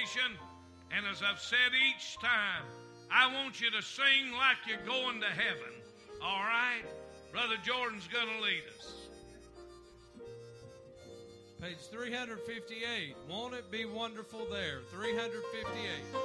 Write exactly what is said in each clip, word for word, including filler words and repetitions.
invitation. And as I've said each time, I want you to sing like you're going to heaven. All right? Brother Jordan's going to lead us. Page three fifty-eight. Won't it be wonderful there? three fifty-eight.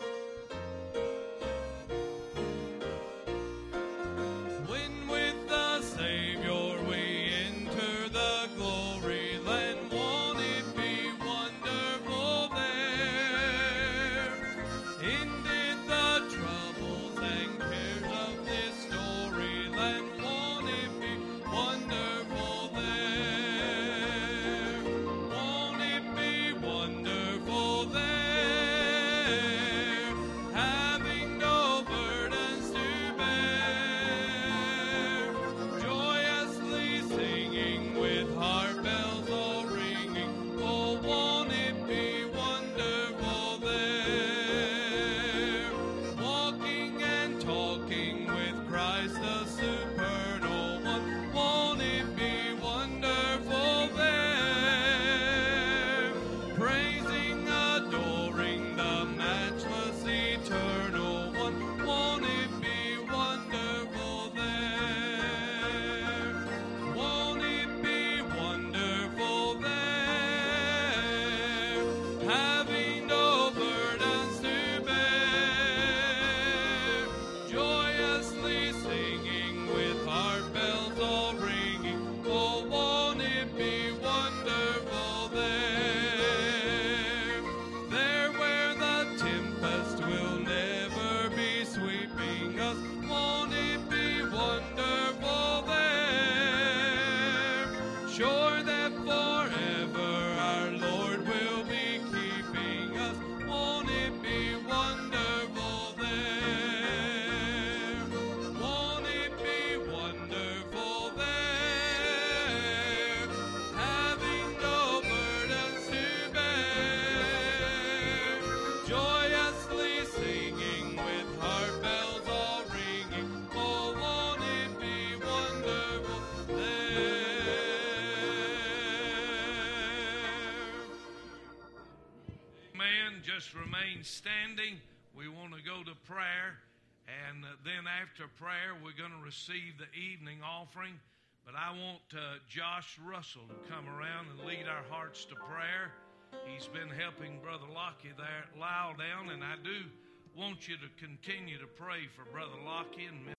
When with the Savior we enter the glory land, won't it be wonderful there? Ended the troubles and cares of this story land, won't it be wonderful there? Won't it be wonderful there? Having no burdens to bear, joyously singing with heart bells all ringing. Oh, won't it be wonderful there? Walking and talking with Christ the supernal one. Won't it be wonderful there? Praising, adoring the matchless eternal one. Won't it be wonderful there? Won't it be wonderful there? Having no burdens to bear, joyously singing with heart bells all ringing. Oh, won't it be wonderful there? There where the tempest will never be sweeping us. Won't it be wonderful there? Sure that forever our Lord will be keeping us. Won't it be wonderful there? Won't it be wonderful there? Having no burdens to bear, joyously singing with heart bells all ringing. Oh, won't it be wonderful there? Man, just remain standing. We want to go to prayer. And uh, then after prayer, we're going to receive the evening offering. But I want uh, Josh Russell to come around and lead our hearts to prayer. He's been helping Brother Lockie there at Lyle Down, and I do want you to continue to pray for Brother Lockie and